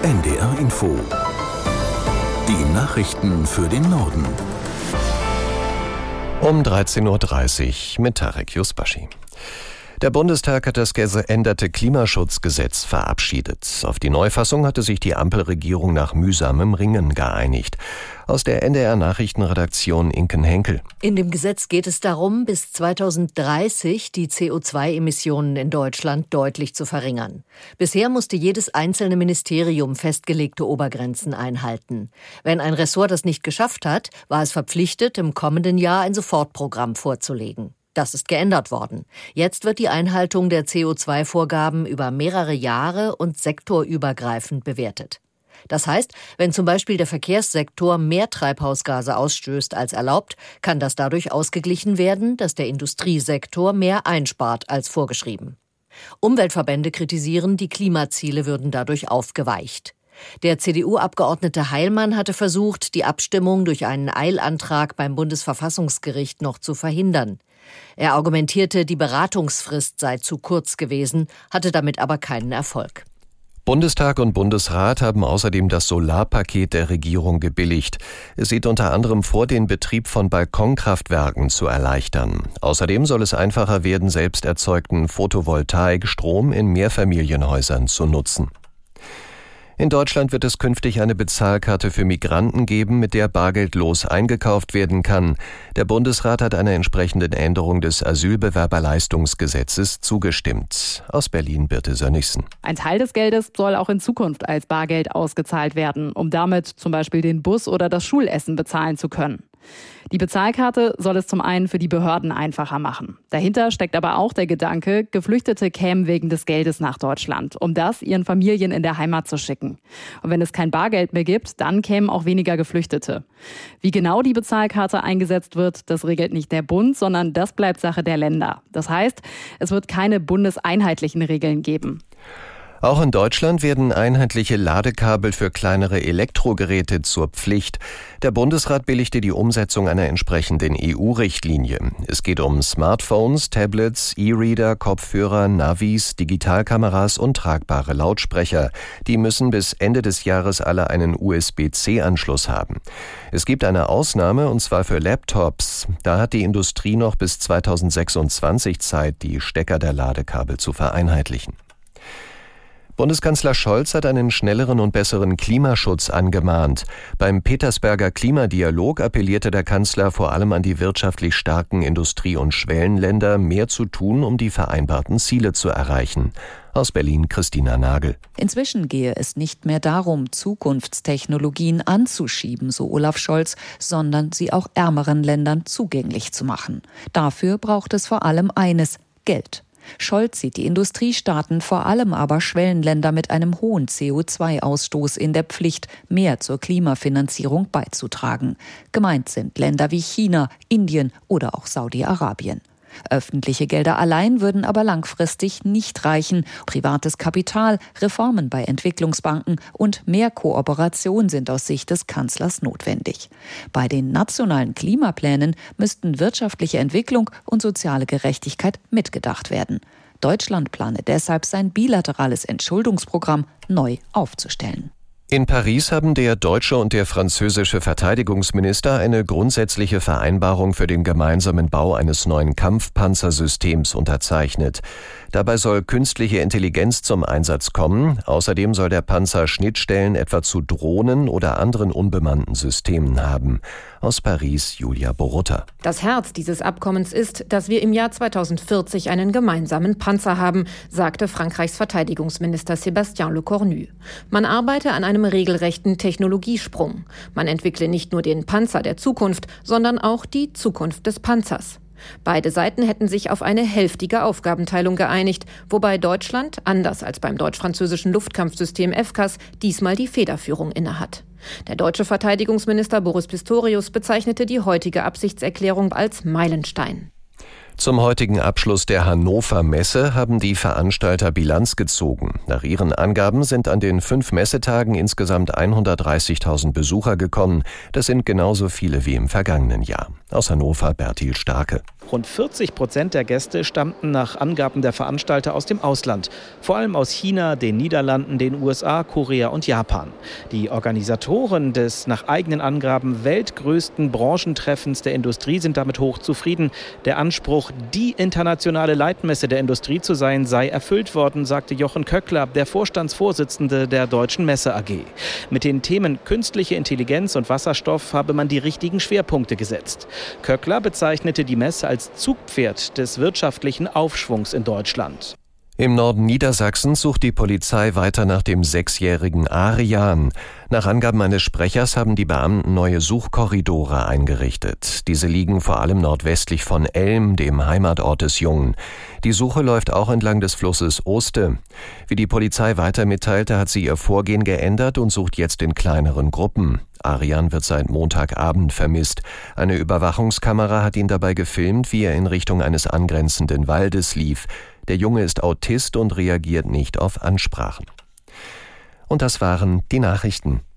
NDR Info. Die Nachrichten für den Norden. Um 13.30 Uhr mit Tarek Yusbashi. Der Bundestag hat das geänderte Klimaschutzgesetz verabschiedet. Auf die Neufassung hatte sich die Ampelregierung nach mühsamem Ringen geeinigt. Aus der NDR-Nachrichtenredaktion Inken Henkel. In dem Gesetz geht es darum, bis 2030 die CO2-Emissionen in Deutschland deutlich zu verringern. Bisher musste jedes einzelne Ministerium festgelegte Obergrenzen einhalten. Wenn ein Ressort das nicht geschafft hat, war es verpflichtet, im kommenden Jahr ein Sofortprogramm vorzulegen. Das ist geändert worden. Jetzt wird die Einhaltung der CO2-Vorgaben über mehrere Jahre und sektorübergreifend bewertet. Das heißt, wenn zum Beispiel der Verkehrssektor mehr Treibhausgase ausstößt als erlaubt, kann das dadurch ausgeglichen werden, dass der Industriesektor mehr einspart als vorgeschrieben. Umweltverbände kritisieren, die Klimaziele würden dadurch aufgeweicht. Der CDU-Abgeordnete Heilmann hatte versucht, die Abstimmung durch einen Eilantrag beim Bundesverfassungsgericht noch zu verhindern. Er argumentierte, die Beratungsfrist sei zu kurz gewesen, hatte damit aber keinen Erfolg. Bundestag und Bundesrat haben außerdem das Solarpaket der Regierung gebilligt. Es sieht unter anderem vor, den Betrieb von Balkonkraftwerken zu erleichtern. Außerdem soll es einfacher werden, selbst erzeugten Photovoltaikstrom in Mehrfamilienhäusern zu nutzen. In Deutschland wird es künftig eine Bezahlkarte für Migranten geben, mit der bargeldlos eingekauft werden kann. Der Bundesrat hat einer entsprechenden Änderung des Asylbewerberleistungsgesetzes zugestimmt. Aus Berlin Birte Sönnigsen. Ein Teil des Geldes soll auch in Zukunft als Bargeld ausgezahlt werden, um damit zum Beispiel den Bus oder das Schulessen bezahlen zu können. Die Bezahlkarte soll es zum einen für die Behörden einfacher machen. Dahinter steckt aber auch der Gedanke, Geflüchtete kämen wegen des Geldes nach Deutschland, um das ihren Familien in der Heimat zu schicken. Und wenn es kein Bargeld mehr gibt, dann kämen auch weniger Geflüchtete. Wie genau die Bezahlkarte eingesetzt wird, das regelt nicht der Bund, sondern das bleibt Sache der Länder. Das heißt, es wird keine bundeseinheitlichen Regeln geben. Auch in Deutschland werden einheitliche Ladekabel für kleinere Elektrogeräte zur Pflicht. Der Bundesrat billigte die Umsetzung einer entsprechenden EU-Richtlinie. Es geht um Smartphones, Tablets, E-Reader, Kopfhörer, Navis, Digitalkameras und tragbare Lautsprecher. Die müssen bis Ende des Jahres alle einen USB-C-Anschluss haben. Es gibt eine Ausnahme, und zwar für Laptops. Da hat die Industrie noch bis 2026 Zeit, die Stecker der Ladekabel zu vereinheitlichen. Bundeskanzler Scholz hat einen schnelleren und besseren Klimaschutz angemahnt. Beim Petersberger Klimadialog appellierte der Kanzler vor allem an die wirtschaftlich starken Industrie- und Schwellenländer, mehr zu tun, um die vereinbarten Ziele zu erreichen. Aus Berlin Christina Nagel. Inzwischen gehe es nicht mehr darum, Zukunftstechnologien anzuschieben, so Olaf Scholz, sondern sie auch ärmeren Ländern zugänglich zu machen. Dafür braucht es vor allem eines: Geld. Scholz sieht die Industriestaaten, vor allem aber Schwellenländer mit einem hohen CO2-Ausstoß in der Pflicht, mehr zur Klimafinanzierung beizutragen. Gemeint sind Länder wie China, Indien oder auch Saudi-Arabien. Öffentliche Gelder allein würden aber langfristig nicht reichen. Privates Kapital, Reformen bei Entwicklungsbanken und mehr Kooperation sind aus Sicht des Kanzlers notwendig. Bei den nationalen Klimaplänen müssten wirtschaftliche Entwicklung und soziale Gerechtigkeit mitgedacht werden. Deutschland plane deshalb, sein bilaterales Entschuldungsprogramm neu aufzustellen. In Paris haben der deutsche und der französische Verteidigungsminister eine grundsätzliche Vereinbarung für den gemeinsamen Bau eines neuen Kampfpanzersystems unterzeichnet. Dabei soll künstliche Intelligenz zum Einsatz kommen. Außerdem soll der Panzer Schnittstellen etwa zu Drohnen oder anderen unbemannten Systemen haben. Aus Paris Julia Borutta. Das Herz dieses Abkommens ist, dass wir im Jahr 2040 einen gemeinsamen Panzer haben, sagte Frankreichs Verteidigungsminister Sébastien Lecornu. Man arbeite an einem regelrechten Technologiesprung. Man entwickle nicht nur den Panzer der Zukunft, sondern auch die Zukunft des Panzers. Beide Seiten hätten sich auf eine hälftige Aufgabenteilung geeinigt, wobei Deutschland, anders als beim deutsch-französischen Luftkampfsystem FCAS, diesmal die Federführung innehat. Der deutsche Verteidigungsminister Boris Pistorius bezeichnete die heutige Absichtserklärung als Meilenstein. Zum heutigen Abschluss der Hannover Messe haben die Veranstalter Bilanz gezogen. Nach ihren Angaben sind an den 5 Messetagen insgesamt 130.000 Besucher gekommen. Das sind genauso viele wie im vergangenen Jahr. Aus Hannover Bertil Starke. Rund 40% der Gäste stammten nach Angaben der Veranstalter aus dem Ausland. Vor allem aus China, den Niederlanden, den USA, Korea und Japan. Die Organisatoren des nach eigenen Angaben weltgrößten Branchentreffens der Industrie sind damit hochzufrieden. Der Anspruch, die internationale Leitmesse der Industrie zu sein, sei erfüllt worden, sagte Jochen Köckler, der Vorstandsvorsitzende der Deutschen Messe AG. Mit den Themen künstliche Intelligenz und Wasserstoff habe man die richtigen Schwerpunkte gesetzt. Köckler bezeichnete die Messe als Zugpferd des wirtschaftlichen Aufschwungs in Deutschland. Im Norden Niedersachsens sucht die Polizei weiter nach dem 6-jährigen Arian. Nach Angaben eines Sprechers haben die Beamten neue Suchkorridore eingerichtet. Diese liegen vor allem nordwestlich von Elm, dem Heimatort des Jungen. Die Suche läuft auch entlang des Flusses Oste. Wie die Polizei weiter mitteilte, hat sie ihr Vorgehen geändert und sucht jetzt in kleineren Gruppen. Arian wird seit Montagabend vermisst. Eine Überwachungskamera hat ihn dabei gefilmt, wie er in Richtung eines angrenzenden Waldes lief. Der Junge ist Autist und reagiert nicht auf Ansprachen. Und das waren die Nachrichten.